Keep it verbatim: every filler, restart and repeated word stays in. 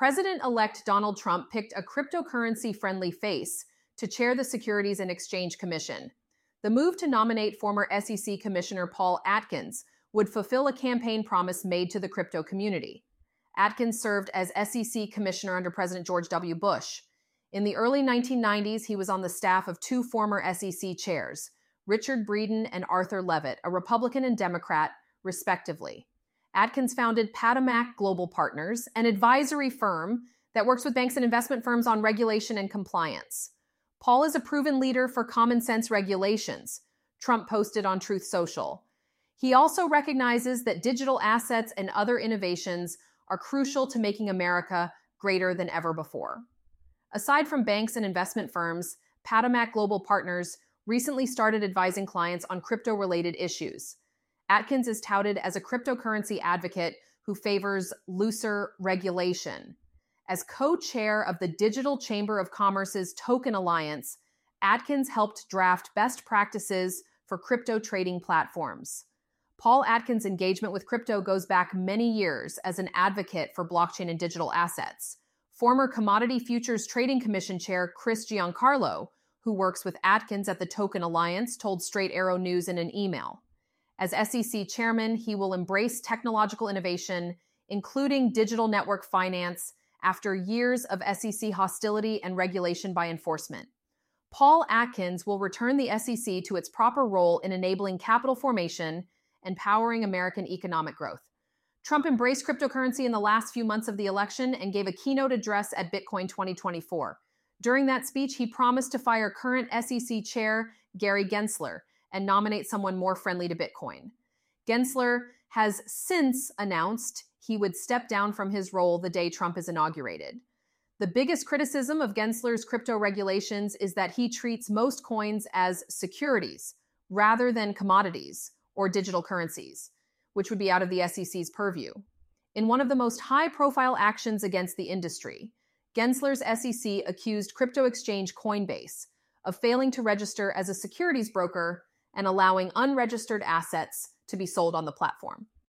President-elect Donald Trump picked a cryptocurrency-friendly face to chair the Securities and Exchange Commission. The move to nominate former S E C Commissioner Paul Atkins would fulfill a campaign promise made to the crypto community. Atkins served as S E C Commissioner under President George W. Bush. In the early nineteen nineties, he was on the staff of two former S E C chairs, Richard Breeden and Arthur Levitt, a Republican and Democrat, respectively. Atkins founded Patamac Global Partners, an advisory firm that works with banks and investment firms on regulation and compliance. Paul is a proven leader for common sense regulations, Trump posted on Truth Social. He also recognizes that digital assets and other innovations are crucial to making America greater than ever before. Aside from banks and investment firms, Patamac Global Partners recently started advising clients on crypto-related issues. Atkins is touted as a cryptocurrency advocate who favors looser regulation. As co-chair of the Digital Chamber of Commerce's Token Alliance, Atkins helped draft best practices for crypto trading platforms. Paul Atkins' engagement with crypto goes back many years as an advocate for blockchain and digital assets. Former Commodity Futures Trading Commission Chair Chris Giancarlo, who works with Atkins at the Token Alliance, told Straight Arrow News in an email. As S E C chairman, he will embrace technological innovation, including digital network finance, after years of S E C hostility and regulation by enforcement. Paul Atkins will return the S E C to its proper role in enabling capital formation and powering American economic growth. Trump embraced cryptocurrency in the last few months of the election and gave a keynote address at Bitcoin twenty twenty-four. During that speech, he promised to fire current S E C Chair Gary Gensler and nominate someone more friendly to Bitcoin. Gensler has since announced he would step down from his role the day Trump is inaugurated. The biggest criticism of Gensler's crypto regulations is that he treats most coins as securities rather than commodities or digital currencies, which would be out of the S E C's purview. In one of the most high-profile actions against the industry, Gensler's S E C accused crypto exchange Coinbase of failing to register as a securities broker and allowing unregistered assets to be sold on the platform.